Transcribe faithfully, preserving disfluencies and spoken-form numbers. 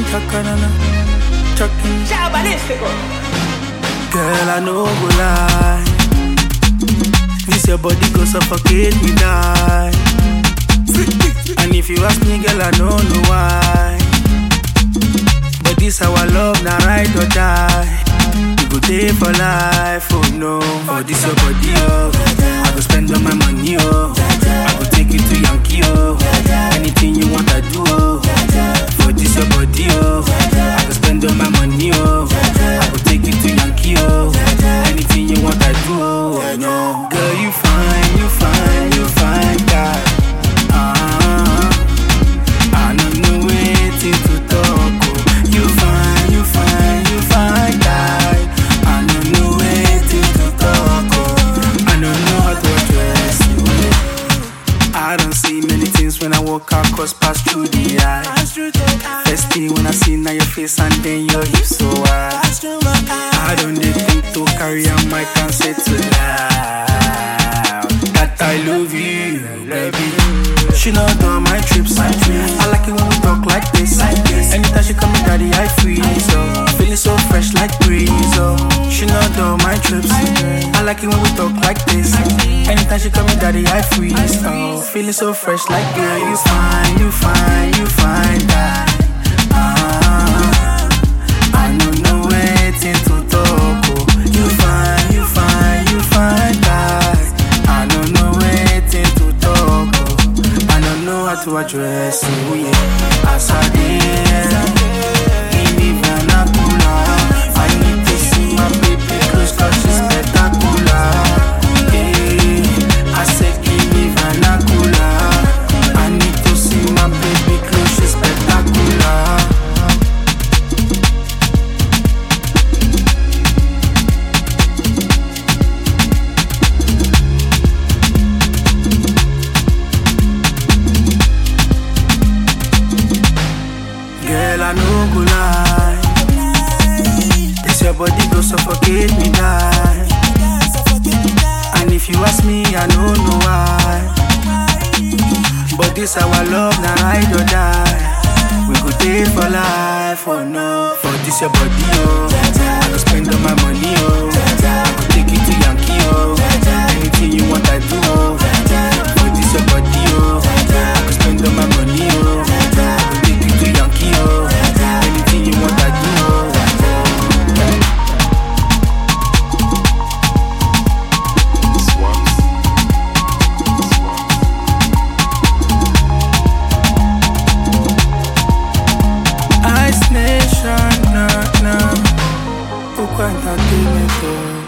Chakanana, chakin. Girl, I know go lie. This your body go suffocate me die. And if you ask me, girl, I don't know why. But this our love, now ride or die. We go day for life, oh no. For this your body, oh, I go spend all my money, oh. I go take you to Yankee, oh. Anything you want, I do, oh. For this your body, oh, I go spend all my money, oh. I go take you to Yankee, oh. Anything you want, I do, oh no. Girl, you fine, you fine, you fine, guy. Ah, I don't know waiting to talk, oh. You fine, you fine, you fine, guy. I don't know waiting to talk, oh. I don't know how to address you. I don't see many things when I walk out, cause pass through the eye. First thing when I see now your face and then your hips so wide. I don't need think to carry a mic and say to loud that I love you, baby. She know do my trips. I like it when we talk like this. Anytime she come in, daddy, I freeze. Oh, feeling so fresh like breeze. Oh, she know do my trips. I like it when we talk like this. Anytime she come in, daddy, I freeze. Oh, feeling so fresh like girl, you fine, you fine, you fine, die. Ah, I don't know waiting to talk. Oh, you fine, you fine, you fine, die. I don't know waiting to talk. Oh, I don't know how to address you, yeah. As I did, give me vernacular. I need to see my baby close, cause she's spectacular. Yeah, I said give me vernacular. I need to see my baby close, she's spectacular. Girl, I no go lie. This your body go suffocate me die. And if you ask me, I don't know why. But this our love, now ride or die. We go day for life, oh no. For this your body, oh, I go spend all my money, oh. I go take you to Yankee, oh. Anything you want, I do, oh. For this your body, oh, I go spend all my money, oh. I go take you to Yankee, oh. Anything you want, I do, oh. Ice Nation, nah, nah. Who can't entertain me,